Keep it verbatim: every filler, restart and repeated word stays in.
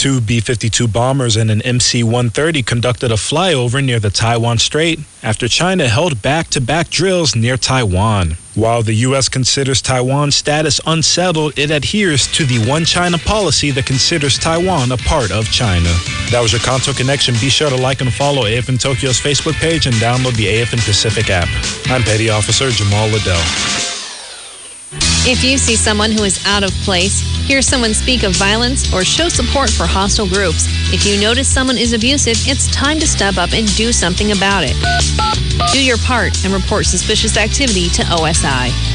Two B fifty-two bombers and an M C one thirty conducted a flyover near the Taiwan Strait after China held back-to-back drills near Taiwan. While the U S considers Taiwan's status unsettled, it adheres to the One China policy that considers Taiwan a part of China. That was your Kanto Connection. Be sure to like and follow A F N Tokyo's Facebook page and download the A F N Pacific app. I'm Petty Officer Jamal Liddell. If you see someone who is out of place, hear someone speak of violence, or show support for hostile groups, if you notice someone is abusive, it's time to step up and do something about it. Do your part and report suspicious activity to O S I.